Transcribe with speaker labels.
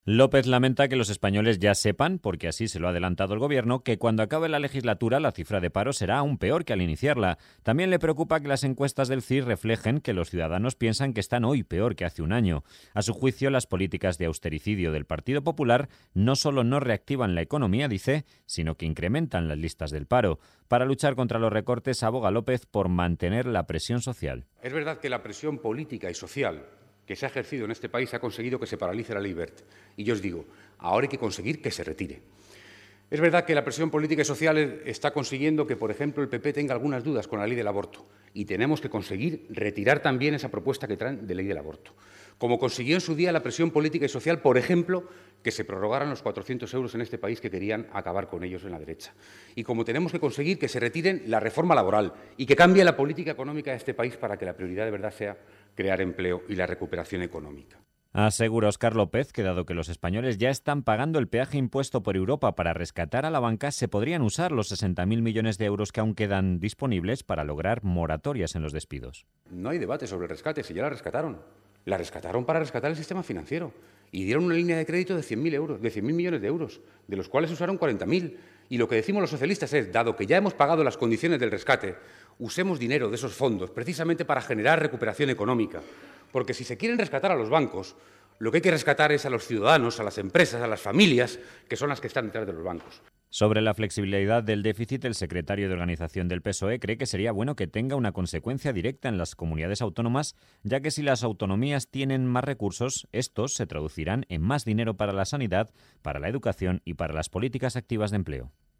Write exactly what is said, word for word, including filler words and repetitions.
Speaker 1: López lamenta que los españoles ya sepan, porque así se lo ha adelantado el Gobierno, que cuando acabe la legislatura la cifra de paro será aún peor que al iniciarla. También le preocupa que las encuestas del C I S reflejen que los ciudadanos piensan que están hoy peor que hace un año. A su juicio, las políticas de austericidio del Partido Popular no solo no reactivan la economía, dice, sino que incrementan las listas del paro. Para luchar contra los recortes, aboga López por mantener la presión social.
Speaker 2: Es verdad que la presión política y social que se ha ejercido en este país ha conseguido que se paralice la ley Wert. Y yo os digo, ahora hay que conseguir que se retire. Es verdad que la presión política y social está consiguiendo que, por ejemplo, el P P tenga algunas dudas con la ley del aborto. Y tenemos que conseguir retirar también esa propuesta que traen de ley del aborto. Como consiguió en su día la presión política y social, por ejemplo, que se prorrogaran los cuatrocientos euros en este país que querían acabar con ellos en la derecha. Y como tenemos que conseguir que se retiren la reforma laboral y que cambie la política económica de este país para que la prioridad de verdad sea crear empleo y la recuperación económica.
Speaker 1: Asegura Óscar López que, dado que los españoles ya están pagando el peaje impuesto por Europa para rescatar a la banca, se podrían usar los sesenta mil millones de euros que aún quedan disponibles para lograr moratorias en los despidos.
Speaker 2: No hay debate sobre el rescate, si ya la rescataron. La rescataron para rescatar el sistema financiero y dieron una línea de crédito de cien mil euros, de cien mil millones de euros, de los cuales usaron cuarenta mil. Y lo que decimos los socialistas es, dado que ya hemos pagado las condiciones del rescate, usemos dinero de esos fondos precisamente para generar recuperación económica. Porque si se quieren rescatar a los bancos, lo que hay que rescatar es a los ciudadanos, a las empresas, a las familias, que son las que están detrás de los bancos.
Speaker 1: Sobre la flexibilidad del déficit, el secretario de Organización del P S O E cree que sería bueno que tenga una consecuencia directa en las comunidades autónomas, ya que si las autonomías tienen más recursos, estos se traducirán en más dinero para la sanidad, para la educación y para las políticas activas de empleo.